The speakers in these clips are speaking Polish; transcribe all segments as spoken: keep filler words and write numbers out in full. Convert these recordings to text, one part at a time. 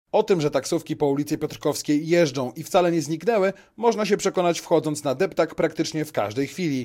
O tym, że taksówki po ulicy Piotrkowskiej jeżdżą i wcale nie zniknęły, można się przekonać wchodząc na deptak praktycznie w każdej chwili.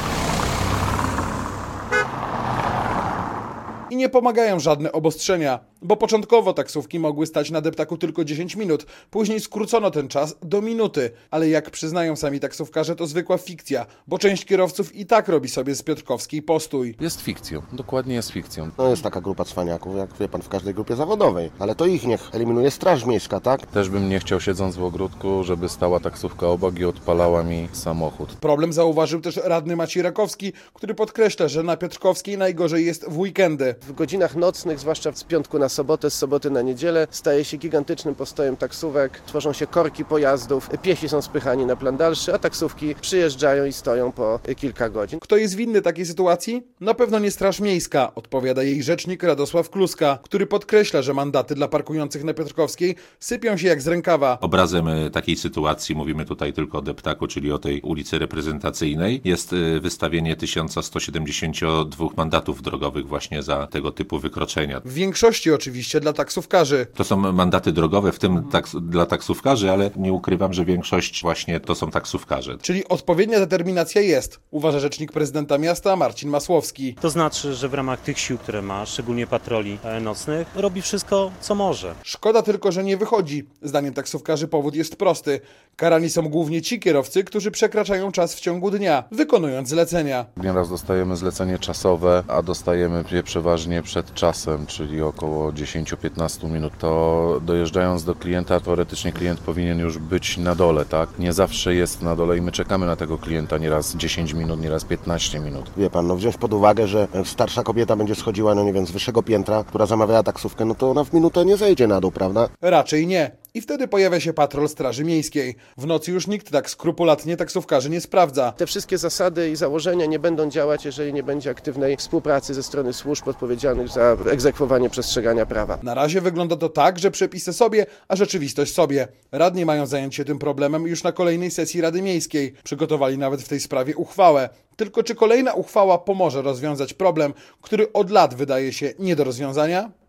I nie pomagają żadne obostrzenia, bo początkowo taksówki mogły stać na deptaku tylko dziesięć minut, później skrócono ten czas do minuty, ale jak przyznają sami taksówkarze, to zwykła fikcja, bo część kierowców i tak robi sobie z Piotrkowskiej postój. Jest fikcją, dokładnie jest fikcją. No jest taka grupa cwaniaków, jak wie pan, w każdej grupie zawodowej, ale to ich niech eliminuje Straż Miejska, tak? Też bym nie chciał, siedząc w ogródku, żeby stała taksówka obok i odpalała mi samochód. Problem zauważył też radny Maciej Rakowski, który podkreśla, że na Piotrkowskiej najgorzej jest w weekendy. W godzinach nocnych, zwłaszcza z piątku na sobotę, z soboty na niedzielę, staje się gigantycznym postojem taksówek, tworzą się korki pojazdów, piesi są spychani na plan dalszy, a taksówki przyjeżdżają i stoją po kilka godzin. Kto jest winny takiej sytuacji? Na pewno nie Straż Miejska, odpowiada jej rzecznik Radosław Kluska, który podkreśla, że mandaty dla parkujących na Piotrkowskiej sypią się jak z rękawa. Obrazem takiej sytuacji, mówimy tutaj tylko o deptaku, czyli o tej ulicy reprezentacyjnej, jest wystawienie tysiąc sto siedemdziesiąt dwa mandatów drogowych właśnie za tego typu wykroczenia. W większości oczywiście dla taksówkarzy. To są mandaty drogowe, w tym taks- dla taksówkarzy, ale nie ukrywam, że większość właśnie to są taksówkarze. Czyli odpowiednia determinacja jest, uważa rzecznik prezydenta miasta Marcin Masłowski. To znaczy, że w ramach tych sił, które ma, szczególnie patroli nocnych, robi wszystko, co może. Szkoda tylko, że nie wychodzi. Zdaniem taksówkarzy powód jest prosty. Karani są głównie ci kierowcy, którzy przekraczają czas w ciągu dnia, wykonując zlecenia. Nieraz dostajemy zlecenie czasowe, a dostajemy je przeważnie przed czasem, czyli około dziesięć do piętnastu minut. To dojeżdżając do klienta, teoretycznie klient powinien już być na dole, tak? Nie zawsze jest na dole i my czekamy na tego klienta nieraz dziesięć minut, nieraz piętnaście minut. Wie pan, no wziąć pod uwagę, że starsza kobieta będzie schodziła, no nie wiem, z wyższego piętra, która zamawiała taksówkę, no to ona w minutę nie zejdzie na dół, prawda? Raczej nie. I wtedy pojawia się patrol Straży Miejskiej. W nocy już nikt tak skrupulatnie taksówkarzy nie sprawdza. Te wszystkie zasady i założenia nie będą działać, jeżeli nie będzie aktywnej współpracy ze strony służb odpowiedzialnych za egzekwowanie przestrzegania prawa. Na razie wygląda to tak, że przepisy sobie, a rzeczywistość sobie. Radni mają zająć się tym problemem już na kolejnej sesji Rady Miejskiej. Przygotowali nawet w tej sprawie uchwałę. Tylko czy kolejna uchwała pomoże rozwiązać problem, który od lat wydaje się nie do rozwiązania?